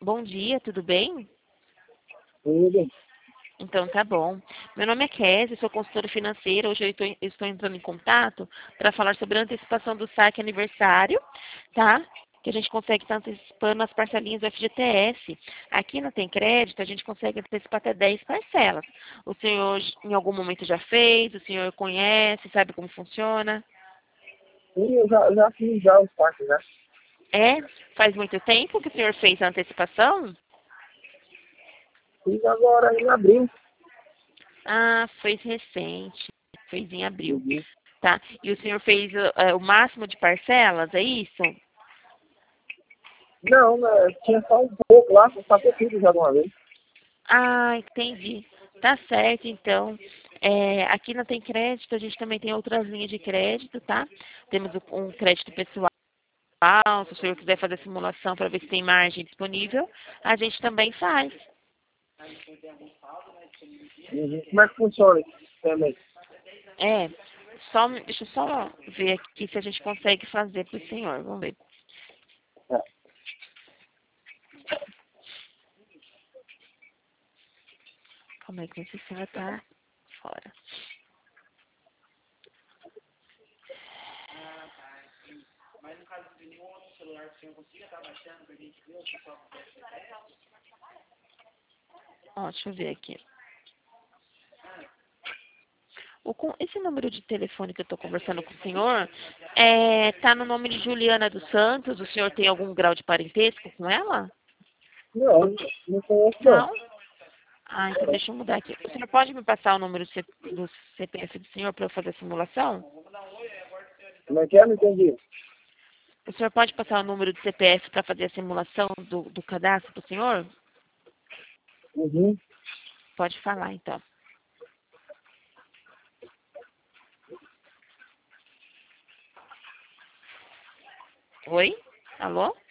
Bom dia, tudo bem? Tudo. Então tá bom. Meu nome é Kézia, sou consultora financeira. Hoje eu estou entrando em contato para falar sobre a antecipação do saque aniversário, tá? Que a gente consegue estar antecipando as parcelinhas do FGTS. Aqui não tem crédito, a gente consegue antecipar até 10 parcelas. O senhor em algum momento já fez? O senhor conhece, sabe como funciona? Sim, eu já fiz já os parques, né? É? Faz muito tempo que o senhor fez a antecipação? Fiz agora em abril. Ah, foi recente. Fez em abril. Uhum. Tá? E o senhor fez o máximo de parcelas, é isso? Não, né, tinha só um pouco lá, só que eu fiz já de uma vez. Ah, entendi. Tá certo, então. Aqui não tem crédito, a gente também tem outras linhas de crédito, tá? Temos um crédito pessoal, se o senhor quiser fazer simulação para ver se tem margem disponível, a gente também faz. Uhum. Como é que funciona esse sistema aí? É, deixa eu só ver aqui se a gente consegue fazer para o senhor. Vamos ver. É. Como é que esse senhor tá fora? Ó, deixa eu ver aqui. Esse número de telefone que eu estou conversando com o senhor tá no nome de Juliana dos Santos. O senhor tem algum grau de parentesco com ela? Não, não conheço não. Não? Ah, então deixa eu mudar aqui. O senhor pode me passar o número do CPF do senhor para eu fazer a simulação? Como é que é? Não entendi. O senhor pode passar o número do CPF para fazer a simulação do cadastro para o senhor? Uhum. Pode falar, então. Oi? Alô?